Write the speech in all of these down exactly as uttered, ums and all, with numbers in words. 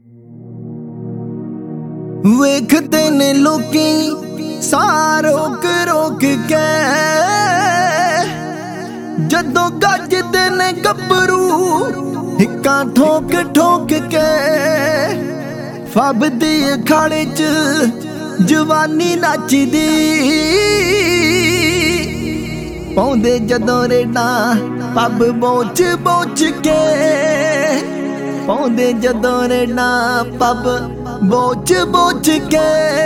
ਵੇਖਦੇ ਨੇ ਲੋਕੀ ਸਾਹ ਰੋਕ ਰੋਕ ਕੇ, ਜਦੋਂ ਗੱਜਦੇ ਨੇ ਗੱਭਰੂ ਹਿੱਕਾਂ ਠੋਕ ਠੋਕ ਕੇ। ਫੱਬਦੀ ਅਖਾੜੇ ਚ ਜਵਾਨੀ ਨੱਚਦੀ, ਪਾਉਂਦੇ ਜਦੋਂ ਰੇਡਾਂ ਪੱਬ ਬੋਚ ਬੋਚ ਕੇ, ਪਾਉਂਦੇ ਜਦੋਂ ਰੇਡਾਂ ਪੱਬ ਬੋਚ ਬੋਚ ਕੇ।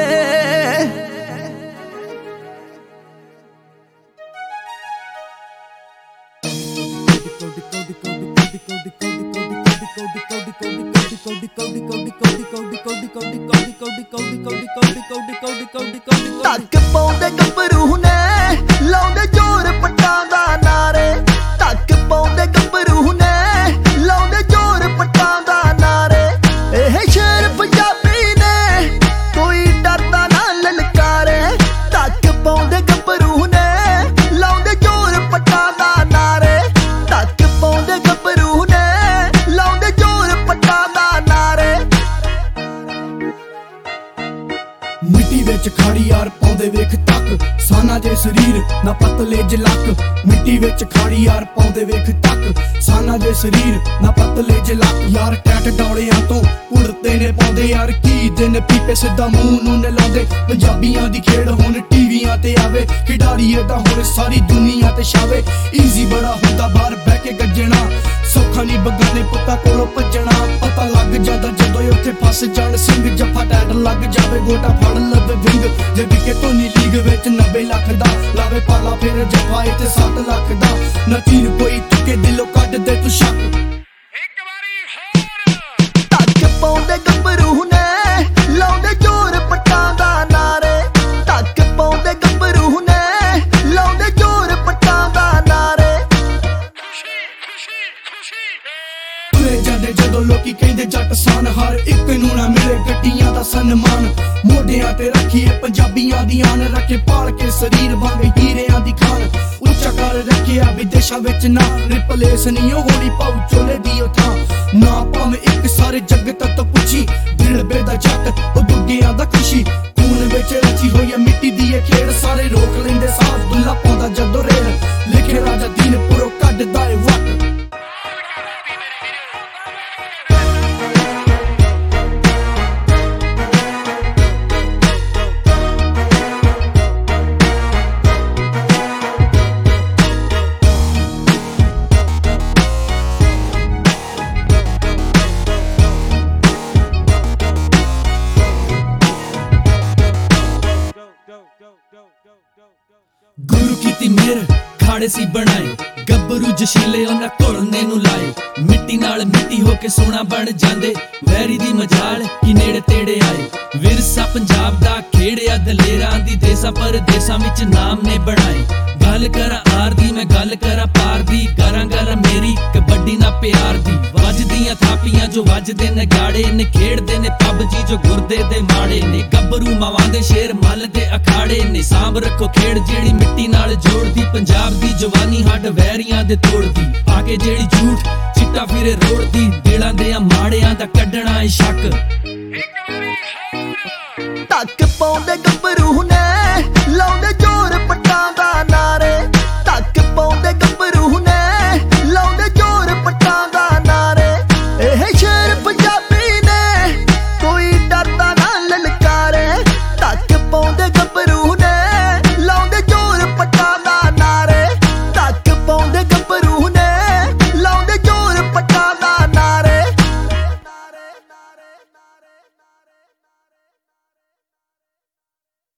ਧੱਕ ਪਾਉਂਦੇ ਗੱਭਰੂ ਨੇ ਲਾਉਂਦੇ ਜ਼ੋਰ ਪੱਟਾਂ ਦਾ ਨਾਰੇ, ਧੱਕ ਪਾਉਂਦੇ ਗੱਭਰੂ ਨੇ ਲਾਉਂਦੇ ਜ਼ੋਰ ਪੱਟਾਂ ਦਾ ਨਾਰੇ। ਇਹ ਸ਼ੇਰ ਪੰਜਾਬੀ ਨੇ ਕੋਈ ਡਰਦਾ ਨਾ ਲਲਕਾਰੇ, ਧੱਕ ਪਾਉਂਦੇ ਗੱਭਰੂ ਨੇ ਲਾਉਂਦੇ ਜ਼ੋਰ ਪੱਟਾਂ ਦਾ ਨਾਰੇ, ਧੱਕ ਪਾਉਂਦੇ ਗੱਭਰੂ ਨੇ ਲਾਉਂਦੇ ਜ਼ੋਰ ਪੱਟਾਂ ਦਾ ਨਾਰੇ। ਮਿੱਟੀ ਵਿੱਚ ਖਾੜੀ ਯਾਰ ਪਾਉਂਦੇ ਵੇਖ ਤੱਕ, ਸਾਨਾ ਜੇ ਸਰੀਰ ਨਾ ਪਤਲੇ ਜਲਕ। ਮਿੱਟੀ ਵਿੱਚ ਖਾੜੀ ਯਾਰ ਪਾਉਂਦੇ ਵੇਖ ਤੱਕ, ਸਾਨਾ ਜੇ ਸਰੀਰ ਨਾ ਪਤਲੇ ਜਲਕ। ਯਾਰ ਟੈਟ ਡੌਲਿਆਂ ਤੋਂ ਉੜਦੇ ਨੇ ਪਾਉਂਦੇ ਯਾਰ ਕੀ ਦਿਨ ਪੀਪੇ ਸਿੱਧਾ ਮੂੰਹ ਨੂੰ ਨੇ ਲਾਉਂਦੇ। ਪੰਜਾਬੀਆਂ ਦੀ ਖੇਡ ਹੁਣ ਟੀਵੀਆਂ ਤੇ ਆਵੇ, ਖਿਡਾਰੀ ਏਦਾਂ ਹੁਣ ਸਾਰੀ ਦੁਨੀਆ ਤੇ ਛਾਵੇ। ਈਜ਼ੀ ਬੜਾ ਹੁੰਦਾ ਬਾਹਰ ਬਹਿ ਕੇ ਗੱਜਣਾ, ਸੌਖਾ ਨਹੀਂ ਬਗਾਨੇ ਪੁੱਤਾਂ ਕੋਲੋਂ ਭੱਜਣਾ। ਪਤਾ ਲੱਗ ਜਾਂਦਾ ਜਦੋਂ ਉੱਥੇ ਫਸ ਜਾਣ ਸਿੰਘ, ਜੱਫਾ ਟੈਟ ਲੱਗ ਜਾਵੇ ਗੋਟਾ ਫੜ ਲਵੇ ਵਿੰਗ। ਜੇ ਵਿਕੇ ਧੋਨੀ ਲੀਗ ਵਿੱਚ ਨੱਬੇ ਲੱਖ ਦਾ ਲਾਵੇ ਪਾਲਾ, ਫਿਰ ਜੱਫਾ ਇੱਥੇ ਸੱਤ ਲੱਖ ਦਾ। ਨਾ ਚੀਰ ਕੋਈ ਤੁਕੇ ਦਿਲੋਂ ਕੱਢ ਦੇ ਤੂੰ ਸ਼ੱਕ। ਇੱਕ ਵਾਰੀ ਹੋਰ ਧੱਕ ਪਾਉਂਦੇ ਗੱਭਰੂ ਨੇ ਲਾਉਂਦੇ ਜ਼ੋਰ ਪੱਟਾਂ ਦਾ ਨਾਰੇ, ਧੱਕ ਪਾਉਂਦੇ ਗੱਭਰੂ ਨੇ ਲਾਉਂਦੇ ਜ਼ੋਰ ਪੱਟਾਂ ਦਾ ਨਾਰੇ। ਖੁਸ਼ੀ ਖੁਸ਼ੀ ਖੁਸ਼ੀ ਤੁਰੇ ਜਾਂਦੇ ਜਦੋਂ ਲੋਕੀ ਕਹਿੰਦੇ ਜੱਟ ਸਾਨ, ਹਰ ਇੱਕ ਨੂੰ ਨਾ ਮਿਲੇ ਗੱਡੀਆਂ ਦਾ ਸਨਮਾਨ। ਮੋਢਿਆਂ ਤੇ ਰੱਖੀਏ ਪੰਜਾਬੀਆਂ ਦੀ ਆਨ, ਰੱਖੇ ਪਾਲ ਕੇ ਸਰੀਰ ਵਾਂਗ ਹੀਰਿਆਂ ਦੀ ਖਾਨ। ਉੱਚਾ ਕਰ ਰੱਖਿਆ ਵਿਦੇਸ਼ਾਂ ਵਿੱਚ ਨਾ, ਰਿਪਲੇਸ ਨਹੀਂ ਹੋਣੀ ਪਾਉ ਚੋਲੇ ਦੀ ਉਹ ਥਾਂ। ਨਾ ਭਾਵੇਂ ਇੱਕ ਸਾਰੇ ਜਗਤ ਤੋਂ ਪੁੱਛੀ, ਦਿਲਬੇ ਦਾ ਜੱਟ ਉਹ ਦੁੱਗਿਆਂ ਦਾ ਖੁਸ਼ੀ। ਖੂਨ ਵਿੱਚ ਰਚੀ ਹੋਈ ਹੈ ਮਿੱਟੀ ਦੀ ਇਹ ਖੇਡ, ਸਾਰੇ ਰੋਕ ਲੈਂਦੇ ਸਾਹ ਦੁੱਲਾ ਪਾਉਂਦਾ ਜਦੋਂ ਰੇਲ। ਲਿਖੇ ਰਾਜਾ ਦੀਨਪੁਰੋਂ ਕੱਢਦਾ ਏ ਵੱਟ। ਗੁਰੂ ਕੀਤੀ ਮਿਹਰ ਖਾੜੇ ਸੀ ਬਣਾਏ, ਗੱਭਰੂ ਜਸ਼ੀਲੇ ਉਹਨਾਂ ਘੁਲਨੇ ਨੂੰ ਲਾਏ। ਮਿੱਟੀ ਨਾਲ ਮਿੱਟੀ ਹੋ ਕੇ ਸੋਨਾ ਬਣ ਜਾਂਦੇ, ਵੈਰੀ ਦੀ ਮਜਾਲ ਕੀ ਨੇੜੇ ਤੇੜੇ ਆਏ। ਵਿਰਸਾ ਪੰਜਾਬ ਦਾ ਖੇੜਿਆ ਦਲੇਰਾਂ ਦੀ, ਦੇਸਾਂ ਪਰਦੇਸਾਂ ਵਿੱਚ ਨਾਮ ਨੇ ਬਣਾਏ। ਗੱਲ ਕਰਾਂ ਆਰ ਦੀ ਮੈਂ ਗੱਲ ਕਰਾਂ ਪਾਰ ਦੀ, ਕਰਾਂ ਗੱਲ ਮੇਰੀ ਕਬੱਡੀ ਨਾ ਪਿਆਰ ਦੀ। ਵੱਜਦੀਆਂ ਥਾਪੀਆਂ ਜੋ ਵੱਜਦੇ ਨਗਾੜੇ ਨੇ, ਖੇਡਦੇ ਨੇ ਪਬਜੀ ਜੋ ਗੁਰਦੇ ਦੇ ਮਾੜੇ ਨੇ। ਗੱਭਰੂ ਮਾਵਾਂ ਦੇ ਸ਼ੇਰ ਮੱਲ ਦੇ ਅਖਾੜੇ ਨੇ, ਸਾਂਭ ਰੱਖੋ ਖੇਡ ਜਿਹੜੀ ਮਿੱਟੀ ਨਾਲ ਜੋੜਦੀ। ਪੰਜਾਬ ਦੀ ਜਵਾਨੀ ਹੱਡ ਵੈਰੀਆਂ ਦੇ ਤੋੜਦੀ, ਆ ਕੇ ਜਿਹੜੀ ਝੂਠ ਚਿੱਟਾ ਫਿਰੇ ਰੋੜਦੀ। ਦਿਲਾਂ ਦੇ ਆ ਮਾੜਿਆਂ ਦਾ ਕੱਢਣਾ ਏ ਸ਼ੱਕ। ਇੱਕ ਵਾਰੀ ਹੋਰ ਧੱਕ ਪਾਉਂਦੇ ਗੱਭਰੂ ਨੇ ਲਾਉਂਦੇ ਜ਼ੋਰ ਪੱਟਾਂ ਦਾ ਨਾਰੇ, ਧੱਕ ਪਾਉਂਦੇ ਗੱਭਰੂ ਨੇ ਲਾਉਂਦੇ ਜ਼ੋਰ ਪੱਟਾਂ ਦਾ ਨਾਰੇ। ਇਹ ਸ਼ੇਰ ਪੰਜਾਬੀ ਨੇ ਕੋਈ ਡਰਦਾ ਨਾ ਲਲਕਾਰੇ, ਧੱਕ ਪਾਉਂਦੇ